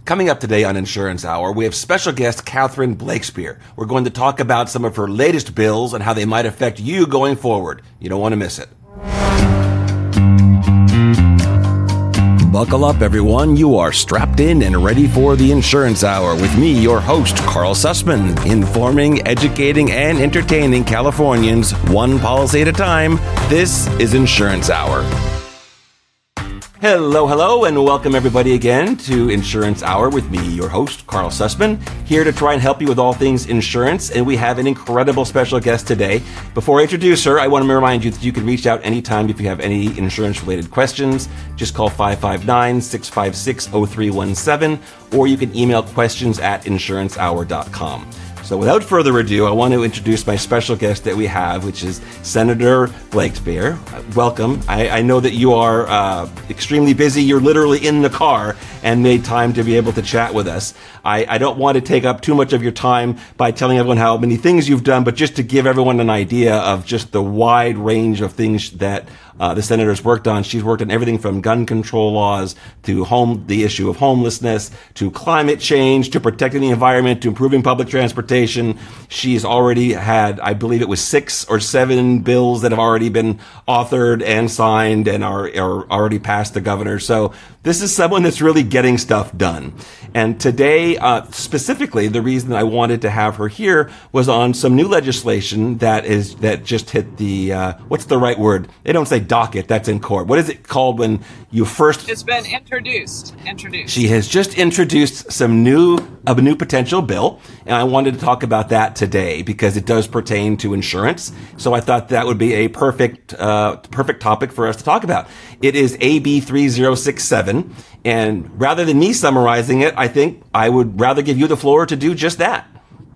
Coming up today on Insurance Hour, we have special guest Catherine Blakespeare. We're going to talk about some of her latest bills and how they might affect you going forward. You don't want to miss it. Buckle up, everyone. You are strapped in and ready for the Insurance Hour with me, your host, Carl Sussman, informing, educating, and entertaining Californians one policy at a time. This is Insurance Hour. Hello, and welcome everybody again to Insurance Hour with me, your host, Carl Sussman, here to try and help you with all things insurance, and we have an incredible special guest today. Before I introduce her, I want to remind you that you can reach out anytime if you have any insurance-related questions. Just call 559-656-0317, or you can email questions@insurancehour.com. So without further ado, I want to introduce my special guest that we have, which is Senator Blakespeare. Welcome. I know that you are extremely busy. You're literally in the car and made time to be able to chat with us. I don't want to take up too much of your time by telling everyone how many things you've done, but just to give everyone an idea of just the wide range of things that the senator's worked on. She's worked on everything from gun control laws to the issue of homelessness, to climate change, to protecting the environment, to improving public transportation. She's already had, I believe it was 6 or 7 bills that have already been authored and signed and are already passed the governor. So this is someone that's really getting stuff done. And today, specifically, the reason I wanted to have her here was on some new legislation that just hit the, what's the right word? They don't say docket, that's in court. What is it called when you first... It's been introduced. She has just introduced a new potential bill, and I wanted to talk about that today because it does pertain to insurance. So I thought that would be a perfect topic for us to talk about. It is AB 3067, and rather than me summarizing it, I think I would rather give you the floor to do just that.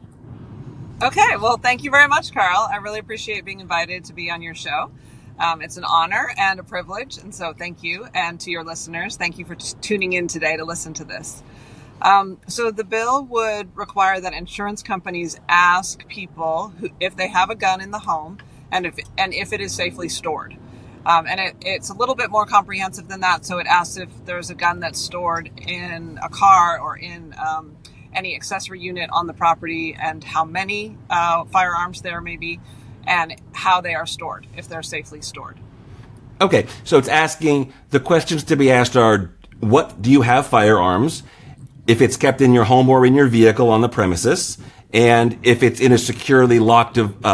Okay, well, thank you very much, Carl. I really appreciate being invited to be on your show. It's an honor and a privilege, and so thank you. And to your listeners, thank you for tuning in today to listen to this. So the bill would require that insurance companies ask people if they have a gun in the home and if it is safely stored. And it's a little bit more comprehensive than that. So it asks if there's a gun that's stored in a car or in any accessory unit on the property, and how many firearms there may be, and how they are stored, if they're safely stored. Okay, so it's asking, the questions to be asked are, what do you have firearms? If it's kept in your home or in your vehicle on the premises, and if it's in a securely locked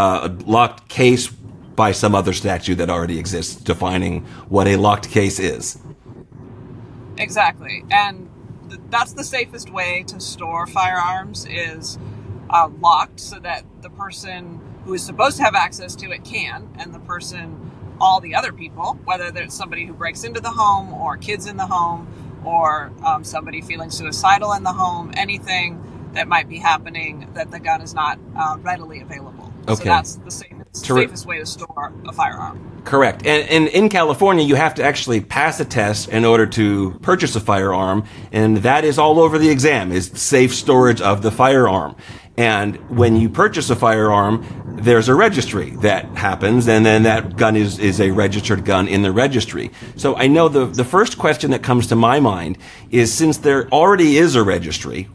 case by some other statute that already exists, defining what a locked case is. Exactly, and that's the safest way to store firearms is locked, so that the person who is supposed to have access to it can, and all the other people, whether there's somebody who breaks into the home or kids in the home or somebody feeling suicidal in the home, anything that might be happening, that the gun is not readily available. Okay. So that's the safest way to store a firearm. Correct. And in California, you have to actually pass a test in order to purchase a firearm, and that is all over the exam, is safe storage of the firearm. And when you purchase a firearm, there's a registry that happens, and then that gun is a registered gun in the registry. So I know the first question that comes to my mind is, since there already is a registry,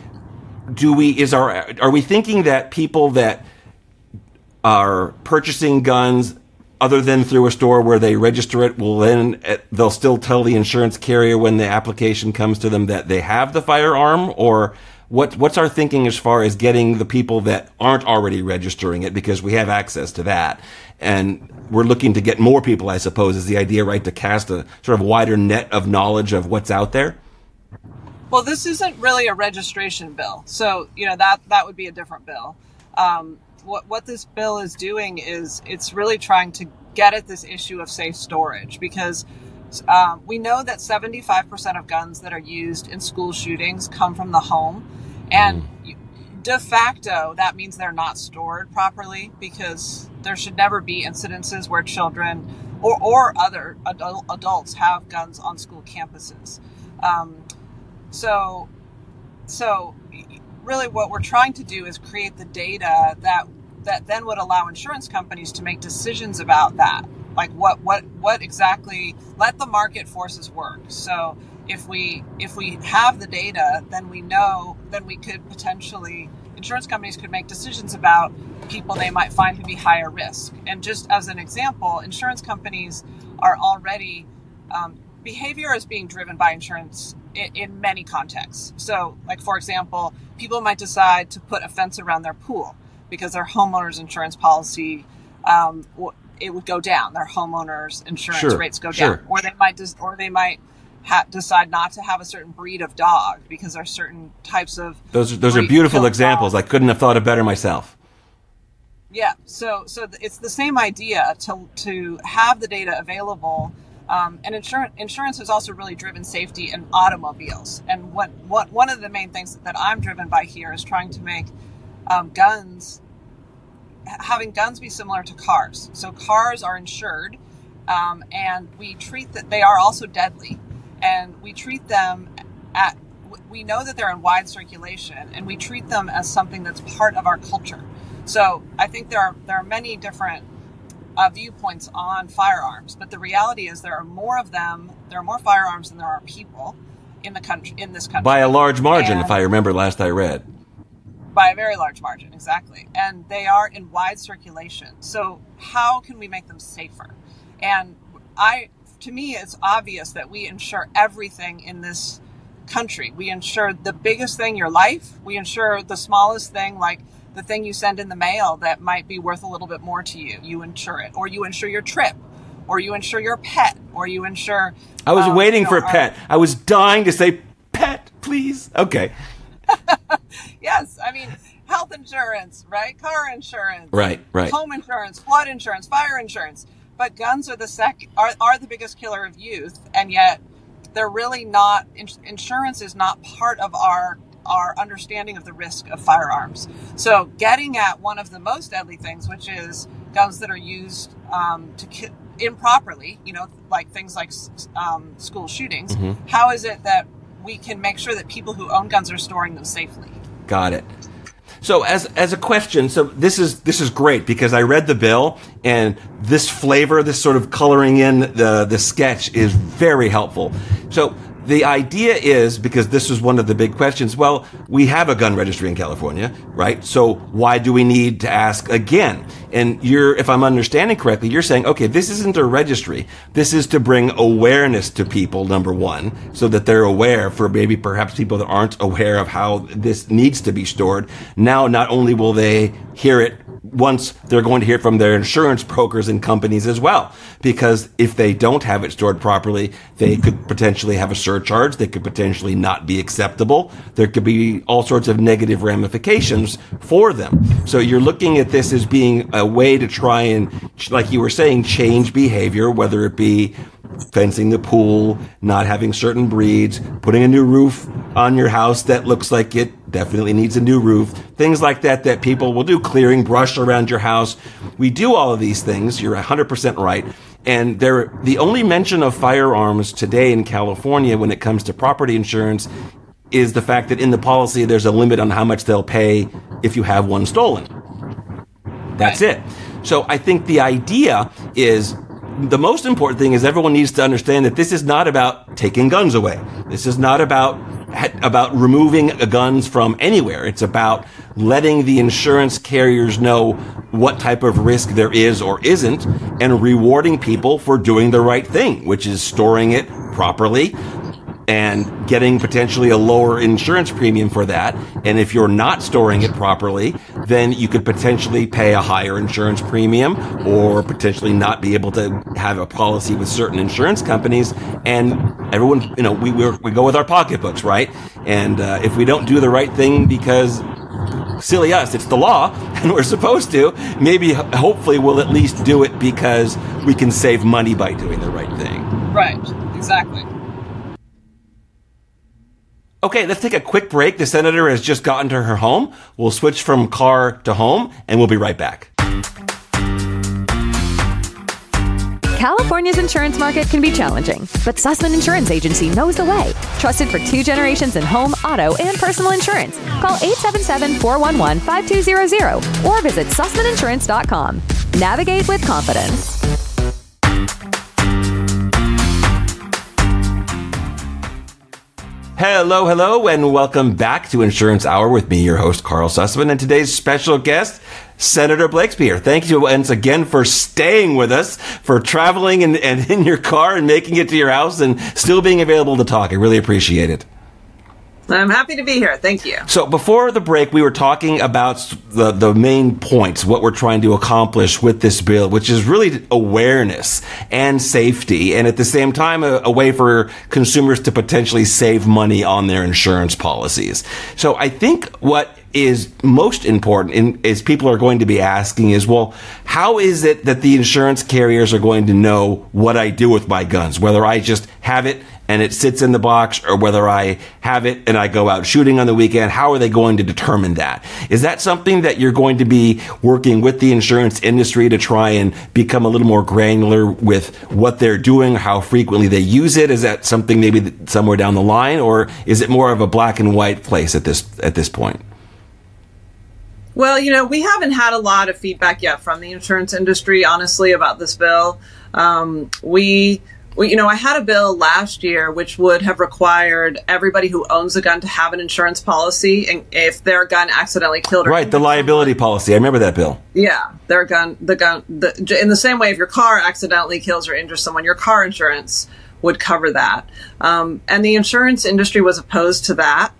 are we thinking that people that are purchasing guns other than through a store where they register it, they'll still tell the insurance carrier when the application comes to them that they have the firearm? Or what's our thinking as far as getting the people that aren't already registering it, because we have access to that, and we're looking to get more people, I suppose, is the idea, right, to cast a sort of wider net of knowledge of what's out there? Well, this isn't really a registration bill, so that would be a different bill. What this bill is doing is it's really trying to get at this issue of safe storage, because we know that 75% of guns that are used in school shootings come from the home, and de facto that means they're not stored properly, because there should never be incidences where children or other adults have guns on school campuses. So really what we're trying to do is create the data that then would allow insurance companies to make decisions about that. Like what exactly, let the market forces work. So if we have the data, then we could potentially, insurance companies could make decisions about people they might find to be higher risk. And just as an example, insurance companies are already, behavior is being driven by insurance in many contexts. So, like, for example, people might decide to put a fence around their pool because their homeowner's insurance policy, it would go down. Their homeowners insurance rates go down, or they might decide not to have a certain breed of dog because there are certain types of those are beautiful examples. I couldn't have thought of better myself. Yeah, so it's the same idea to have the data available. And insurance has also really driven safety in automobiles. And what one of the main things that I'm driven by here is trying to make having guns be similar to cars. So cars are insured, and we treat that they are also deadly, and we treat them we know that they're in wide circulation, and we treat them as something that's part of our culture. So I think there are many different viewpoints on firearms, but the reality is there are more of them. There are more firearms than there are people in this country. By a large margin, if I remember last I read. By a very large margin, exactly. And they are in wide circulation. So how can we make them safer? And to me, it's obvious that we insure everything in this country. We insure the biggest thing, your life. We insure the smallest thing, like the thing you send in the mail that might be worth a little bit more to you. You insure it. Or you insure your trip. Or you insure your pet. Or you insure... I was waiting for pet. I was dying to say pet, please. Okay. Yes, I mean, health insurance, right? Car insurance. Right. Home insurance, flood insurance, fire insurance. But guns are the biggest killer of youth, and yet they're really not. Insurance is not part of our understanding of the risk of firearms. So getting at one of the most deadly things, which is guns that are used to kill improperly, like things like school shootings. Mm-hmm. How is it that we can make sure that people who own guns are storing them safely? Got it. So as a question, so this is great because I read the bill, and this flavor, this sort of coloring in the sketch is very helpful. So the idea is, because this was one of the big questions, well, we have a gun registry in California, right? So why do we need to ask again? And if I'm understanding correctly, you're saying, okay, this isn't a registry. This is to bring awareness to people, number one, so that they're aware, for maybe perhaps people that aren't aware of how this needs to be stored. Now, not only will they hear it once, they're going to hear it from their insurance brokers and companies as well. Because if they don't have it stored properly, they could potentially have a surcharge. They could potentially not be acceptable. There could be all sorts of negative ramifications for them. So you're looking at this as being a way to try and, like you were saying, change behavior, whether it be fencing the pool, not having certain breeds, putting a new roof on your house that looks like it definitely needs a new roof, things like that people will do, clearing brush around your house. We do all of these things. You're 100% right. And the only mention of firearms today in California when it comes to property insurance is the fact that in the policy there's a limit on how much they'll pay if you have one stolen. That's it. So I think the idea is, the most important thing is everyone needs to understand that this is not about taking guns away. This is not about removing guns from anywhere. It's about letting the insurance carriers know what type of risk there is or isn't, and rewarding people for doing the right thing, which is storing it properly and getting potentially a lower insurance premium for that. And if you're not storing it properly, then you could potentially pay a higher insurance premium, or potentially not be able to have a policy with certain insurance companies. And everyone, we go with our pocketbooks, right? And if we don't do the right thing because, silly us, it's the law and we're supposed to, maybe hopefully we'll at least do it because we can save money by doing the right thing. Right, exactly. Okay, let's take a quick break. The senator has just gotten to her home. We'll switch from car to home, and we'll be right back. California's insurance market can be challenging, but Sussman Insurance Agency knows the way. Trusted for 2 generations in home, auto, and personal insurance. Call 877-411-5200 or visit SussmanInsurance.com. Navigate with confidence. Hello, hello, and welcome back to Insurance Hour with me, your host, Carl Sussman, and today's special guest, Senator Blakespeare. Thank you once again for staying with us, for traveling and in your car and making it to your house and still being available to talk. I really appreciate it. I'm happy to be here. Thank you. So before the break, we were talking about the main points, what we're trying to accomplish with this bill, which is really awareness and safety, and at the same time, a way for consumers to potentially save money on their insurance policies. So I think what is most important is people are going to be asking is, well, how is it that the insurance carriers are going to know what I do with my guns, whether I just have it and it sits in the box, or whether I have it and I go out shooting on the weekend? How are they going to determine that? Is that something that you're going to be working with the insurance industry to try and become a little more granular with what they're doing, how frequently they use it? Is that something maybe somewhere down the line, or is it more of a black and white place at this point? Well, we haven't had a lot of feedback yet from the insurance industry, honestly, about this bill. I had a bill last year which would have required everybody who owns a gun to have an insurance policy, and if their gun accidentally killed or the liability policy. I remember that bill. Yeah, in the same way, if your car accidentally kills or injures someone, your car insurance would cover that. And the insurance industry was opposed to that.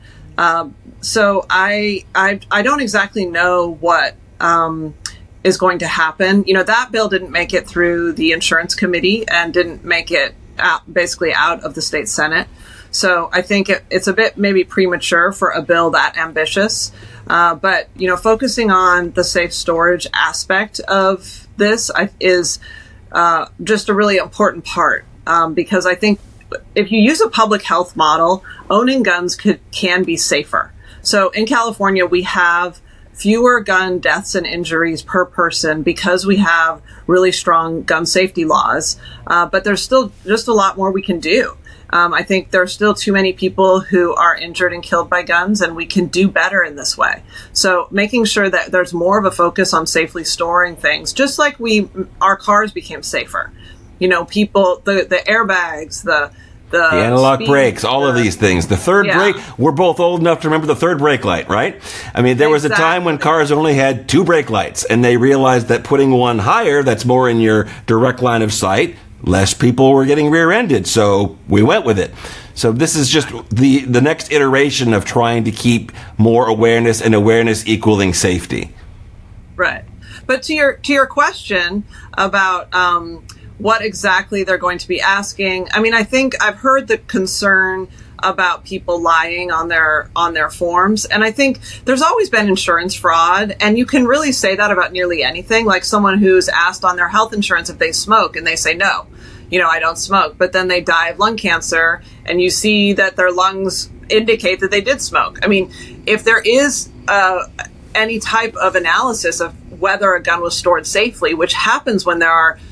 So I don't exactly know what is going to happen. That bill didn't make it through the insurance committee and didn't make it basically out of the state Senate. So I think it's a bit maybe premature for a bill that ambitious. But focusing on the safe storage aspect of this is just a really important part, because I think if you use a public health model, owning guns can be safer. So in California, we have fewer gun deaths and injuries per person because we have really strong gun safety laws. But there's still just a lot more we can do. I think there are still too many people who are injured and killed by guns, and we can do better in this way. So making sure that there's more of a focus on safely storing things, just like our cars became safer. People, the airbags, the analog brakes, all of these things. The third brake, we're both old enough to remember the third brake light, right? I mean, there was a time when cars only had two brake lights, and they realized that putting one higher, that's more in your direct line of sight, less people were getting rear-ended, so we went with it. So this is just the next iteration of trying to keep more awareness, and awareness equaling safety. Right. But to your question about what exactly they're going to be asking, I mean, I think I've heard the concern about people lying on their forms, and I think there's always been insurance fraud, and you can really say that about nearly anything. Like someone who's asked on their health insurance if they smoke, and they say no, I don't smoke, but then they die of lung cancer, and you see that their lungs indicate that they did smoke. I mean, if there is any type of analysis of whether a gun was stored safely, which happens when there are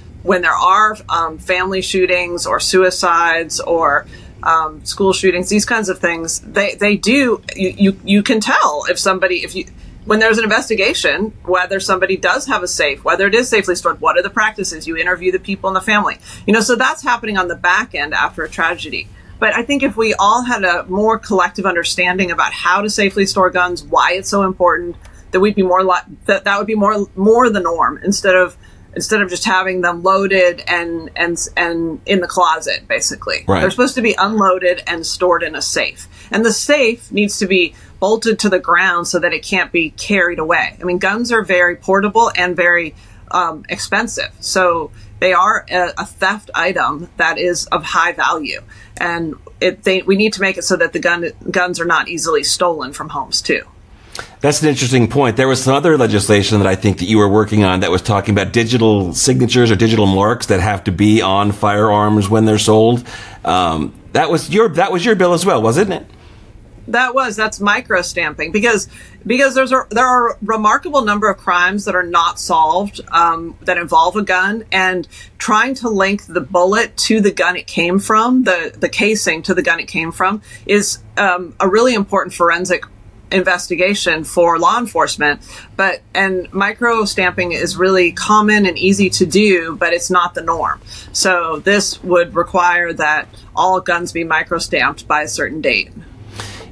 family shootings or suicides or school shootings, these kinds of things, they do. You can tell when there's an investigation whether somebody does have a safe, whether it is safely stored. What are the practices? You interview the people in the family. So that's happening on the back end after a tragedy. But I think if we all had a more collective understanding about how to safely store guns, why it's so important, that we'd be that would be more the norm instead of just having them loaded and in the closet, basically. Right. They're supposed to be unloaded and stored in a safe. And the safe needs to be bolted to the ground so that it can't be carried away. I mean, guns are very portable and very expensive. So they are a theft item that is of high value. And we need to make it so that the guns are not easily stolen from homes, too. That's an interesting point. There was some other legislation that I think that you were working on that was talking about digital signatures or digital marks that have to be on firearms when they're sold. That was your bill as well, wasn't it? That's micro stamping because there are a remarkable number of crimes that are not solved that involve a gun, and trying to link the bullet to the gun it came from, the casing to the gun it came from, is a really important forensic investigation for law enforcement. And micro stamping is really common and easy to do, but it's not the norm. So this would require that all guns be micro stamped by a certain date.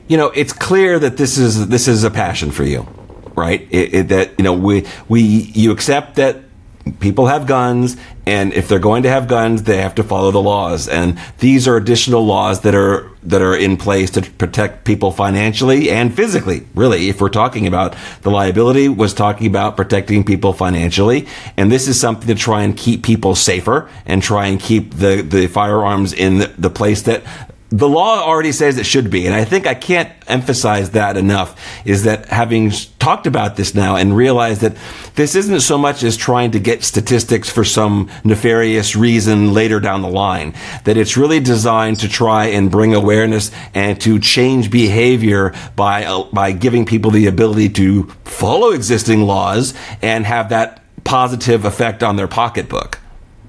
it's clear that this is a passion for you, right? You accept that people have guns, and if they're going to have guns, they have to follow the laws. And these are additional laws that are in place to protect people financially and physically. Really, if we're talking about the liability, was talking about protecting people financially. And this is something to try and keep people safer and try and keep the firearms in the place that the law already says it should be. And I think I can't emphasize that enough, is that having talked about this now and realized that this isn't so much as trying to get statistics for some nefarious reason later down the line, that it's really designed to try and bring awareness and to change behavior by giving people the ability to follow existing laws and have that positive effect on their pocketbook.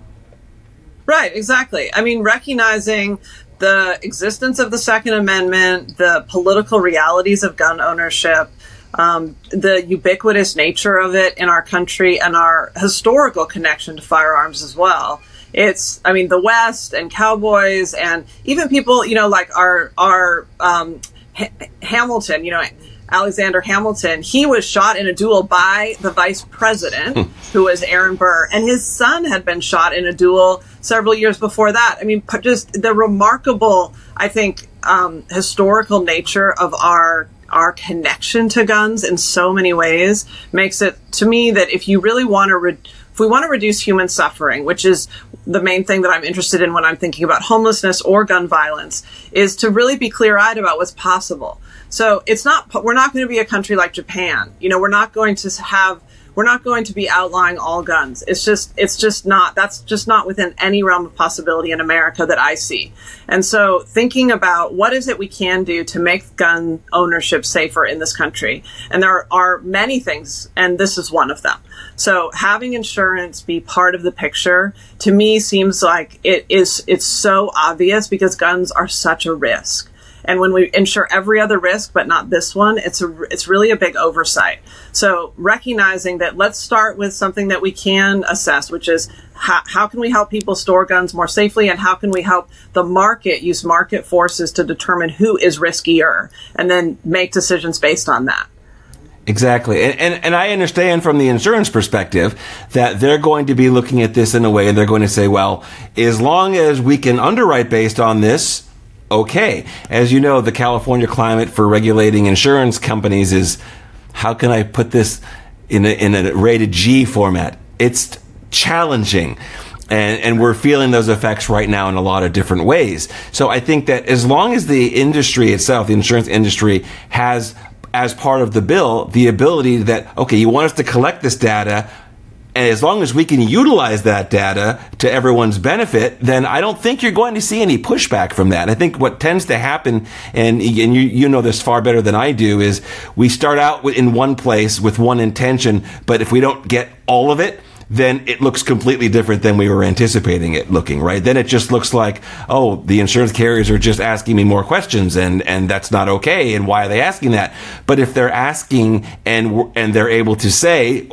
Right, exactly. I mean, recognizing the existence of the Second Amendment, the political realities of gun ownership, the ubiquitous nature of it in our country, and our historical connection to firearms as well. The West and cowboys and even people, like our Hamilton, Alexander Hamilton, he was shot in a duel by the vice president, who was Aaron Burr, and his son had been shot in a duel several years before that. I mean, just the remarkable, I think, historical nature of our connection to guns in so many ways makes it, to me, that if you really want to, if we want to reduce human suffering, which is the main thing that I'm interested in when I'm thinking about homelessness or gun violence, is to really be clear-eyed about what's possible. So we're not going to be a country like Japan. We're not going to be outlawing all guns. That's just not within any realm of possibility in America that I see. And so thinking about what is it we can do to make gun ownership safer in this country. And there are many things, and this is one of them. So having insurance be part of the picture, to me, seems like it's so obvious, because guns are such a risk. And when we insure every other risk, but not this one, it's really a big oversight. So recognizing that, let's start with something that we can assess, which is how can we help people store guns more safely, and how can we help the market use market forces to determine who is riskier, and then make decisions based on that. Exactly. And I understand from the insurance perspective that they're going to be looking at this in a way, and they're going to say, well, as long as we can underwrite based on this, okay. As you know, the California climate for regulating insurance companies is, how can I put this in a rated G format? It's challenging. And we're feeling those effects right now in a lot of different ways. So I think that as long as the industry itself, the insurance industry, has, as part of the bill, the ability that, okay, you want us to collect this data, and as long as we can utilize that data to everyone's benefit, then I don't think you're going to see any pushback from that. I think what tends to happen, and you know this far better than I do, is we start out in one place with one intention, but if we don't get all of it, then it looks completely different than we were anticipating it looking, right? Then it just looks like, oh, the insurance carriers are just asking me more questions, and that's not okay, and why are they asking that? But if they're asking and they're able to say,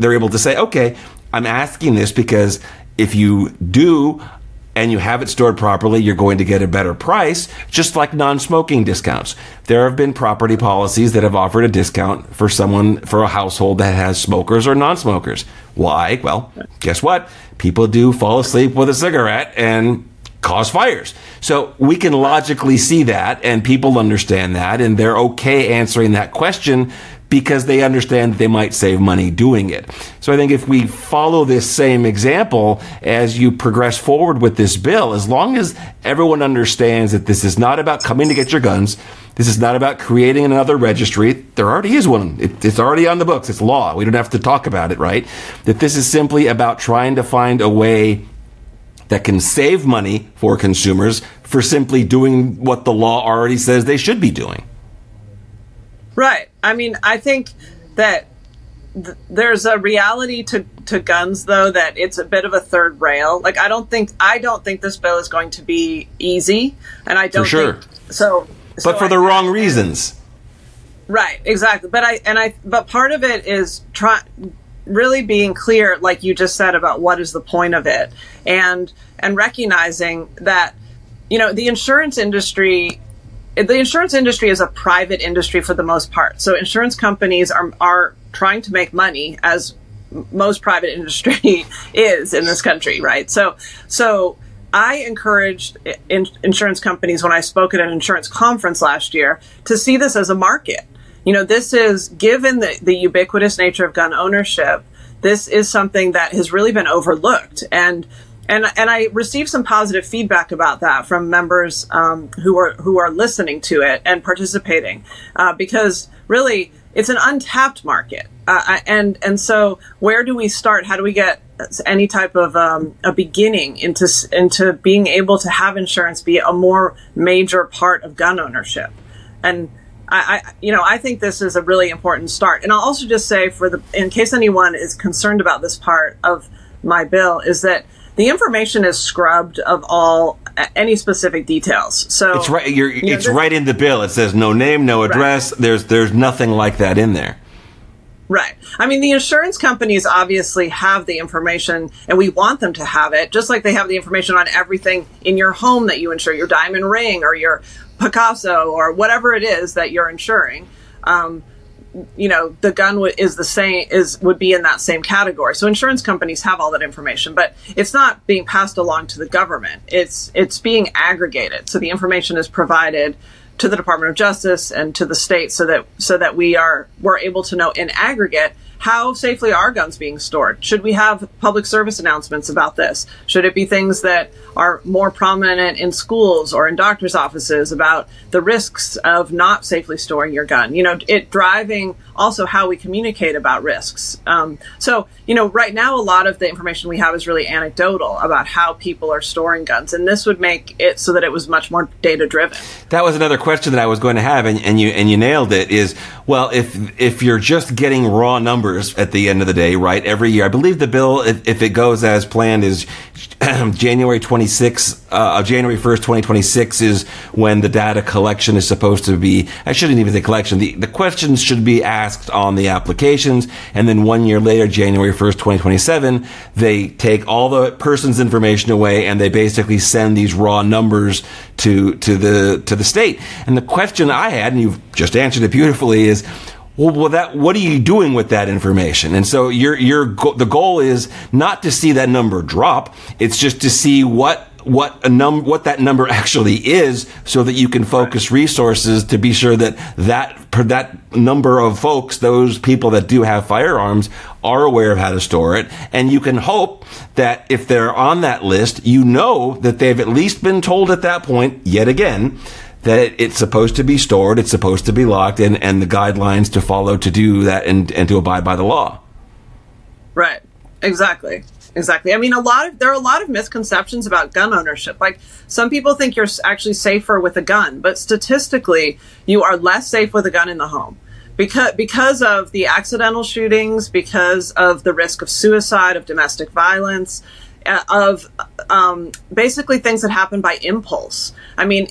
okay, I'm asking this because if you do and you have it stored properly, you're going to get a better price, just like non-smoking discounts. There have been property policies that have offered a discount for a household that has smokers or non-smokers. Why? Well, guess what? People do fall asleep with a cigarette and cause fires. So we can logically see that, and people understand that, and they're okay answering that question because they understand that they might save money doing it. So I think if we follow this same example as you progress forward with this bill, as long as everyone understands that this is not about coming to get your guns, this is not about creating another registry. There already is one. It's already on the books. It's law. We don't have to talk about it, right? That this is simply about trying to find a way that can save money for consumers for simply doing what the law already says they should be doing. Right. I mean, I think that there's a reality to guns, though, that it's a bit of a third rail. Like, I don't think this bill is going to be easy, and I don't for sure. think so. But for the wrong reasons. Right. Exactly. But part of it is really being clear, like you just said, about what is the point of it, and recognizing that, the insurance industry the insurance industry is a private industry for the most part. So insurance companies are trying to make money, as most private industry is in this country, right? So I encouraged insurance companies, when I spoke at an insurance conference last year, to see this as a market. This is, given the ubiquitous nature of gun ownership, this is something that has really been overlooked. And I received some positive feedback about that from members who are listening to it and participating, because really it's an untapped market. And so where do we start? How do we get any type of a beginning into being able to have insurance be a more major part of gun ownership? And I think this is a really important start. And I'll also just say, in case anyone is concerned about this part of my bill, is that the information is scrubbed of any specific details. So it's right. It's right in the bill. It says no name, no address. Right. There's nothing like that in there. Right. I mean, the insurance companies obviously have the information, and we want them to have it, just like they have the information on everything in your home that you insure, your diamond ring or your Picasso or whatever it is that you're insuring. The gun would be in that same category. So insurance companies have all that information, but it's not being passed along to the government. It's being aggregated. So the information is provided to the Department of Justice and to the state, so that we're able to know in aggregate how safely are guns being stored. Should we have public service announcements about this? Should it be things that are more prominent in schools or in doctors' offices about the risks of not safely storing your gun? It driving also how we communicate about risks. So right now, a lot of the information we have is really anecdotal about how people are storing guns, and this would make it so that it was much more data-driven. That was another question that I was going to have, and you nailed it. Is, well, if you're just getting raw numbers at the end of the day, right? Every year, I believe the bill, if it goes as planned, is January 1st, 2026 is when the data collection is supposed to be. I shouldn't even say collection. The questions should be asked on the applications, and then 1 year later, January 1st, 2027, they take all the person's information away, and they basically send these raw numbers to the state. And the question I had, and you've just answered it beautifully, is, well, what are you doing with that information? And so the goal is not to see that number drop. It's just to see what that number actually is, so that you can focus resources to be sure that number of folks, those people that do have firearms, are aware of how to store it. And you can hope that if they're on that list, that they've at least been told at that point, yet again, that it's supposed to be stored, it's supposed to be locked, and the guidelines to follow to do that and to abide by the law. Right. Exactly. I mean, there are a lot of misconceptions about gun ownership. Like, some people think you're actually safer with a gun, but statistically, you are less safe with a gun in the home because of the accidental shootings, because of the risk of suicide, of domestic violence, of basically things that happen by impulse. I mean,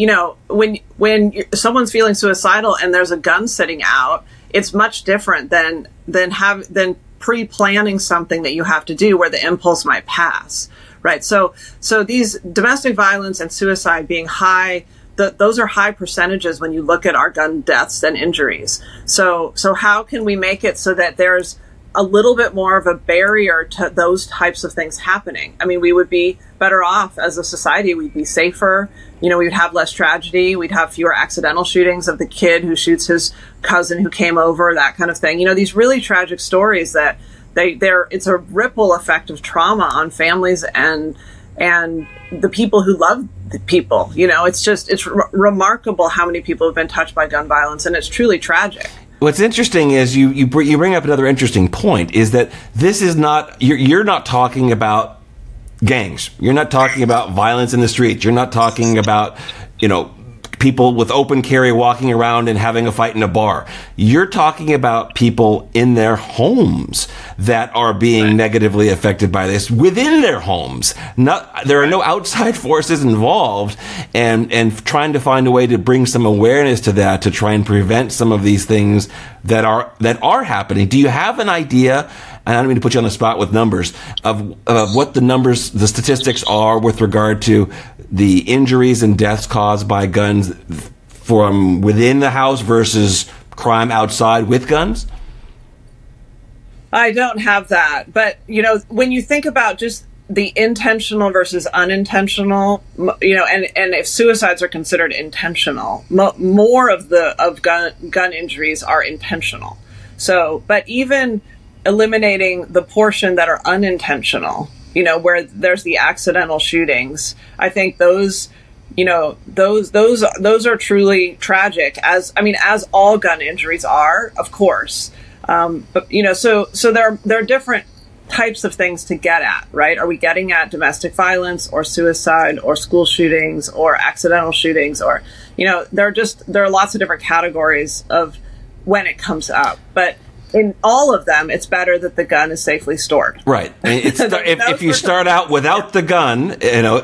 when someone's feeling suicidal and there's a gun sitting out, it's much different than pre-planning something that you have to do where the impulse might pass, right? So these domestic violence and suicide being high, those are high percentages when you look at our gun deaths and injuries. So how can we make it so that there's a little bit more of a barrier to those types of things happening? I mean, we would be better off as a society. We'd be safer. We would have less tragedy. We'd have fewer accidental shootings of the kid who shoots his cousin who came over, that kind of thing. These really tragic stories that it's a ripple effect of trauma on families and the people who love the people. It's remarkable how many people have been touched by gun violence, and it's truly tragic. What's interesting is you bring up another interesting point, is that this is not, you're not talking about gangs. You're not talking about violence in the streets. You're not talking about, people with open carry walking around and having a fight in a bar. You're talking about people in their homes that are being negatively affected by this within their homes. There are no outside forces involved, and trying to find a way to bring some awareness to that, to try and prevent some of these things that are happening. Do you have an idea? And I don't mean to put you on the spot with numbers of what the statistics are with regard to the injuries and deaths caused by guns from within the house versus crime outside with guns? I don't have that. But, when you think about just the intentional versus unintentional, and if suicides are considered intentional, more of gun injuries are intentional. So, but even eliminating the portion that are unintentional, where there's the accidental shootings, I think those are truly tragic, as all gun injuries are, of course. But so there are different types of things to get at, right? Are we getting at domestic violence or suicide or school shootings or accidental shootings, or there are lots of different categories of when it comes up, but in all of them, it's better that the gun is safely stored. Right. If you start out without the gun,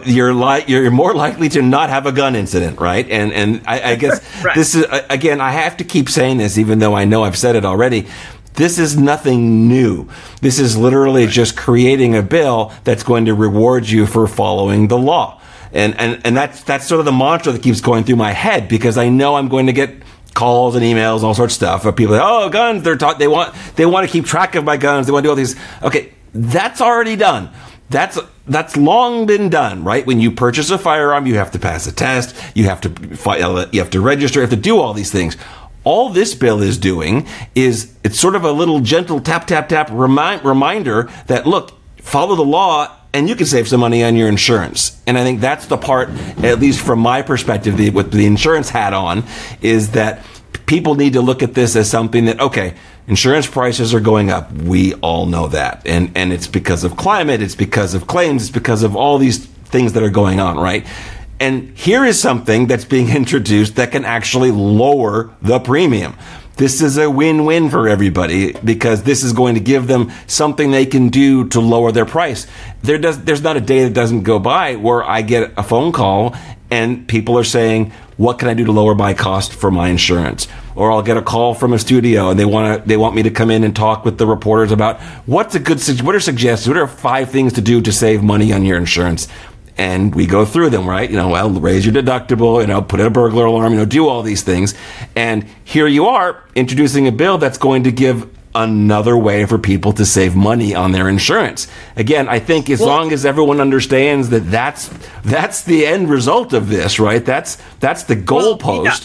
you're more likely to not have a gun incident, right? And I guess right. This is, again, I have to keep saying this, even though I know I've said it already. This is nothing new. This is literally just creating a bill that's going to reward you for following the law. And that's sort of the mantra that keeps going through my head, because I know I'm going to get calls and emails and all sorts of stuff of people like, guns, they want to keep track of my guns, they want to do all these. Okay, that's already done. That's long been done, right? When you purchase a firearm, you have to pass a test, you have to register, you have to do all these things. All this bill is doing is it's sort of a little gentle tap, tap, tap reminder that, look, follow the law and you can save some money on your insurance. And I think that's the part, at least from my perspective, with the insurance hat on, is that people need to look at this as something that, okay, insurance prices are going up. We all know that. And it's because of climate, it's because of claims, it's because of all these things that are going on, right? And here is something that's being introduced that can actually lower the premium. This is a win-win for everybody, because this is going to give them something they can do to lower their price. There's not a day that doesn't go by where I get a phone call and people are saying, what can I do to lower my cost for my insurance? Or I'll get a call from a studio and they want me to come in and talk with the reporters about what are suggestions, what are 5 things to do to save money on your insurance? And we go through them, right? Raise your deductible, put in a burglar alarm, do all these things. And here you are introducing a bill that's going to give another way for people to save money on their insurance. Again, I think as long as everyone understands that that's the end result of this, right? That's the goalpost.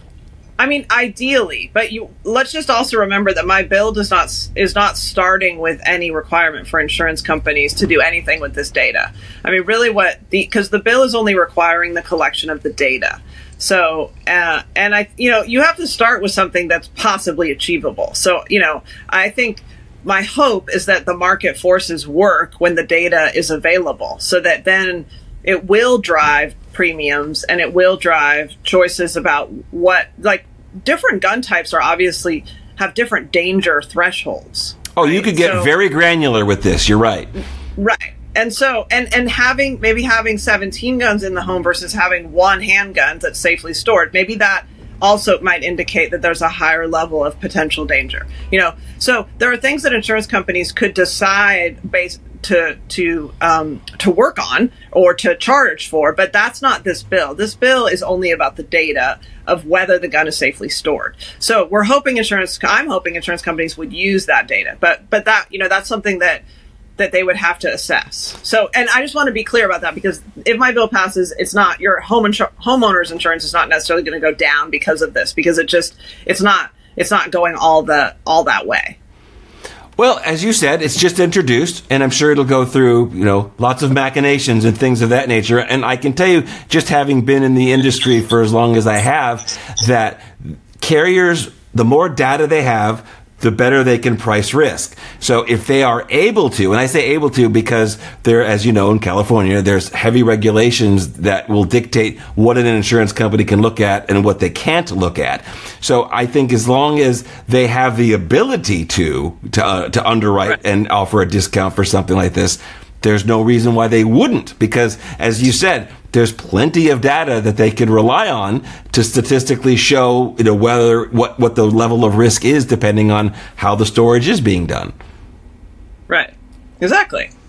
Ideally, but let's just also remember that my bill is not starting with any requirement for insurance companies to do anything with this data. Really, because the bill is only requiring the collection of the data. So, you have to start with something that's possibly achievable. So, I think my hope is that the market forces work when the data is available, so that then it will drive premiums and it will drive choices about different gun types obviously have different danger thresholds. Oh, right? You could get very granular with this. You're right. Right. And so, and having 17 guns in the home versus having one handgun that's safely stored, maybe that also might indicate that there's a higher level of potential danger. So there are things that insurance companies could decide to work on or to charge for, but that's not this bill. This bill is only about the data of whether the gun is safely stored. So I'm hoping insurance companies would use that data, but that, that's something that they would have to assess. So, and I just want to be clear about that, because if my bill passes, it's not your homeowner's insurance is not necessarily going to go down because of this, because it's not going all that way. Well, as you said, it's just introduced, and I'm sure it'll go through, lots of machinations and things of that nature. And I can tell you, just having been in the industry for as long as I have, that carriers, the more data they have, the better they can price risk. So if they are able to, and I say able to because there, as you know, in California, there's heavy regulations that will dictate what an insurance company can look at and what they can't look at. So I think as long as they have the ability to underwrite and offer a discount for something like this, there's no reason why they wouldn't, because as you said, there's plenty of data that they can rely on to statistically show, whether what the level of risk is depending on how the storage is being done. Right. Exactly.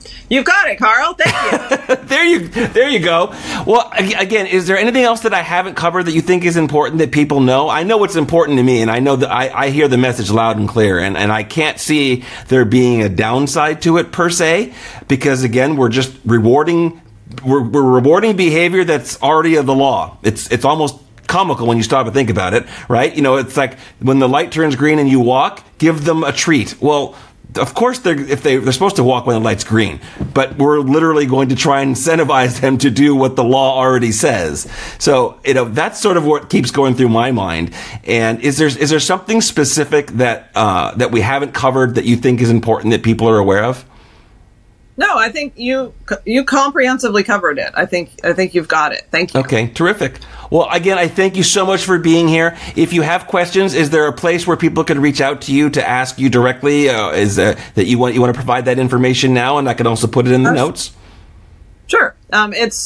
You've got it, Carl. Thank you. there you go. Well, again, is there anything else that I haven't covered that you think is important that people know? I know what's important to me, and I know that I hear the message loud and clear, and I can't see there being a downside to it per se, because again, we're just rewarding behavior that's already of the law. It's almost comical when you stop and think about it, right? You know, it's like when the light turns green and you walk, give them a treat. Well, of course, they're supposed to walk when the light's green, but we're literally going to try and incentivize them to do what the law already says. So, you know, that's sort of what keeps going through my mind. And is there something specific that we haven't covered that you think is important that people are aware of? No, I think you comprehensively covered it. I think you've got it. Thank you. Okay, terrific. Well, again, I thank you so much for being here. If you have questions, is there a place where people could reach out to you to ask you directly? That you want to provide that information now, and I can also put it in the notes? Sure. It's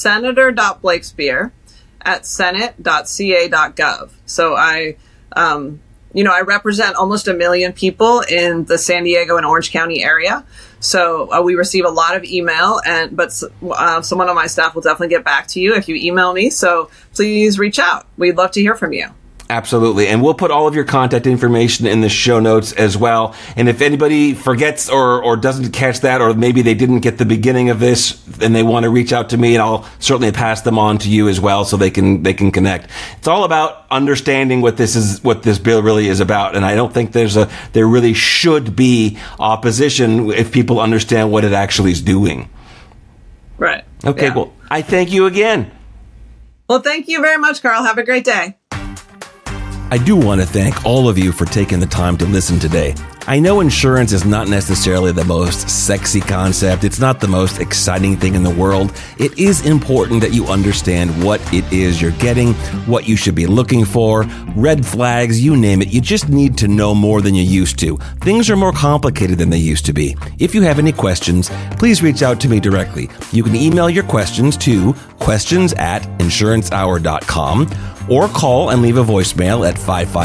senator.blakespear@senate.ca.gov. So I represent almost 1 million people in the San Diego and Orange County area. So we receive a lot of email, but someone on my staff will definitely get back to you if you email me. So please reach out. We'd love to hear from you. Absolutely. And we'll put all of your contact information in the show notes as well. And if anybody forgets or doesn't catch that, or maybe they didn't get the beginning of this and they want to reach out to me, and I'll certainly pass them on to you as well so they can connect. It's all about understanding what this bill really is about. And I don't think there really should be opposition if people understand what it actually is doing. Right. Okay. Yeah. Well, I thank you again. Well, thank you very much, Carl. Have a great day. I do want to thank all of you for taking the time to listen today. I know insurance is not necessarily the most sexy concept. It's not the most exciting thing in the world. It is important that you understand what it is you're getting, what you should be looking for, red flags, you name it. You just need to know more than you used to. Things are more complicated than they used to be. If you have any questions, please reach out to me directly. You can email your questions to questions@insurancehour.com or call and leave a voicemail at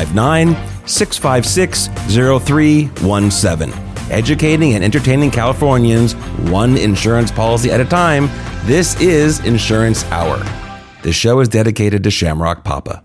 559-656-0317. Educating and entertaining Californians, one insurance policy at a time. This is Insurance Hour. This show is dedicated to Shamrock Papa.